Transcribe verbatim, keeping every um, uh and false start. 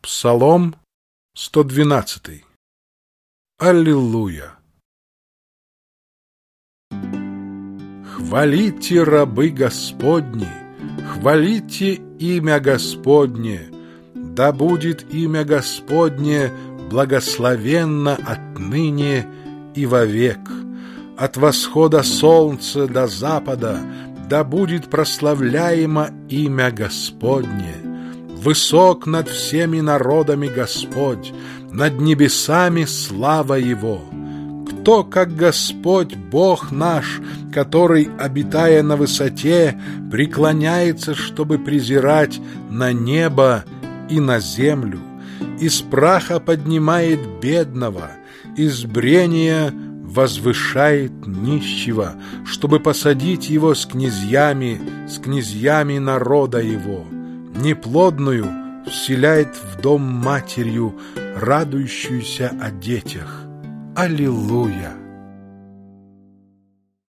Псалом сто двенадцатый. Аллилуйя! Хвалите, рабы Господни, хвалите имя Господне, да будет имя Господне благословенно отныне и вовек. От восхода солнца до запада да будет прославляемо имя Господне. Высок над всеми народами Господь, над небесами слава Его. Кто, как Господь, Бог наш, который, обитая на высоте, преклоняется, чтобы презирать на небо и на землю, из праха поднимает бедного, из брения возвышает нищего, чтобы посадить его с князьями, с князьями народа его. Неплодную вселяет в дом матерью, радующуюся о детях. Аллилуйя!